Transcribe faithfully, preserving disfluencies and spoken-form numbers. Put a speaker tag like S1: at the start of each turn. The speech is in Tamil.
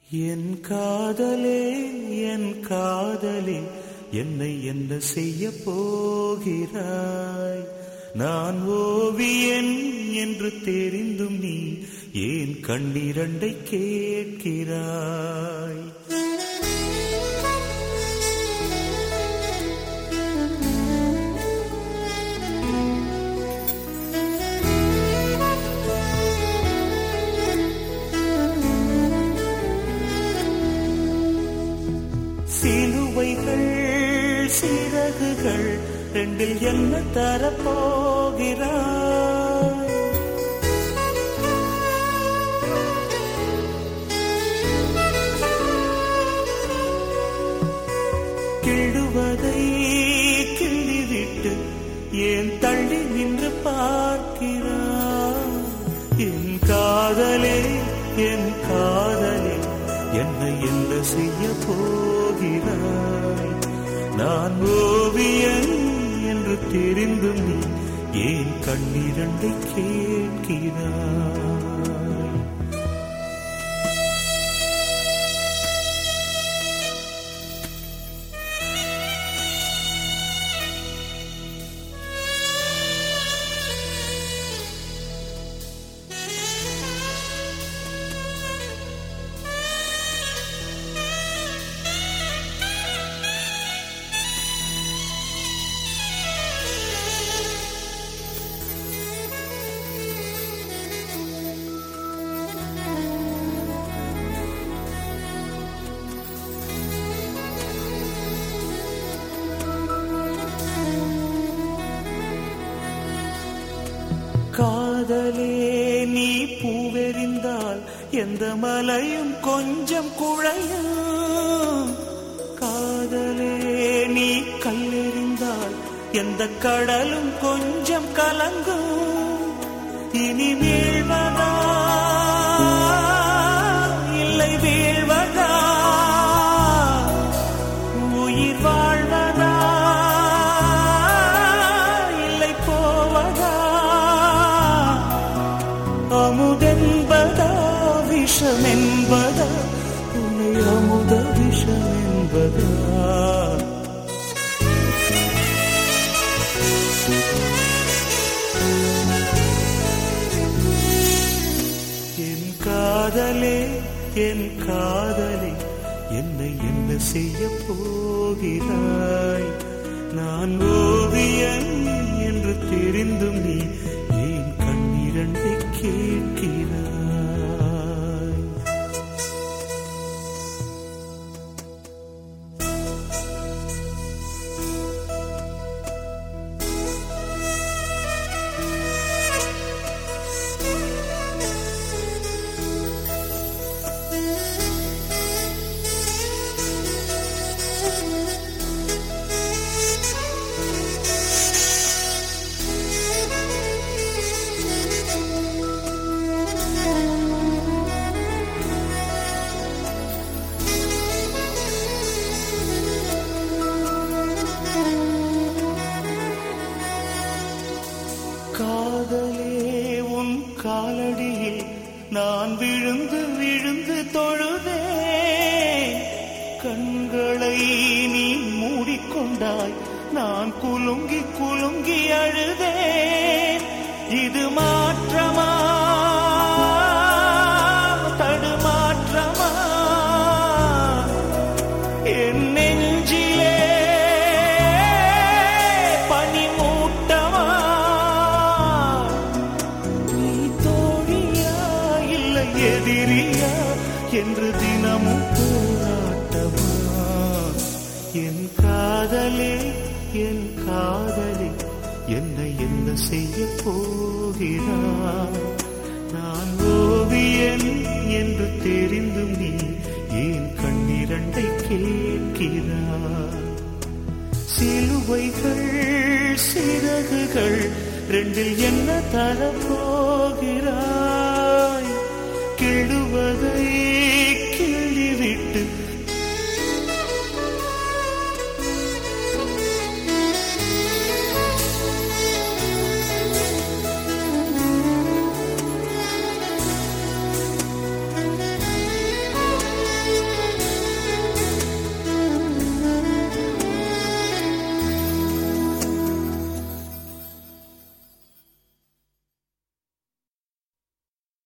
S1: என் காதலே என் காதலே என்னை என்ன செய்ய போகிறாய்? நான் ஓவியன் என்று தெரிந்தும் நீ ஏன் கண்ணிரண்டை கேட்கிறாய்? சிலுவைகள் சிறகுகள் ரெண்டில் என்ன தரப்போகிறாய்? கிள்ளுவதை கிள்ளிவிட்டு ஏன் தள்ளி நின்று பார்க்கிறாய்? என் காதலே என் காதலே என்னை என்ன செய்ய போகிறாய்? நான் ஓவியன் என்று தெரிந்தும் நீ ஏன் கண்ணிரண்டை கேட்கிறாய்? காதலே நீ பூவெறிந்தால் எந்த மலையும் கொஞ்சம் குழையும். காதலே நீ கல்லெறிந்தால் எந்த கடலும் கொஞ்சம் கலங்கும். இனி வீழ்வதா இல்லை வீழ்வதா, உயிர் வாழ்வதா இல்லை போவதா, அமுதென்பதா விஷமென்பதா, உன்னை அமுத விஷமென்பதா? என் காதலே என் காதலே என்னை என்ன செய்ய போகிறாய்? நான் ஓவியன் என்று தெரிந்தும் நீ ஏன் கண்ணிரண்டை கேட்கிறாய்? காதலே உன் காலடியில் நான் விழுந்து விழுந்து தொழுதேன். கண்களை நீ மூடிக்கொண்டாய், நான் குலுங்கி குலுங்கி அழுதேன். இது மாற்றமா தடுமாற்றமா? என் நெஞ்சிலே பனிமூட்டமா? நீ தோழியா இல்லை எதிரியா என்று தினமும் போராட்டமா? என் காதலே என் காதலே என்னை என்ன செய்ய போகிறாய்? நான் ஓவியன் என்று தெரிந்தும் நீ ஏன் கண்ணிரண்டை கேட்கிறாய்? சிலுவைகள் சிறகுகள் ரெண்டில் என்ன தரப்போகிறாய்? கிள்ளுவதை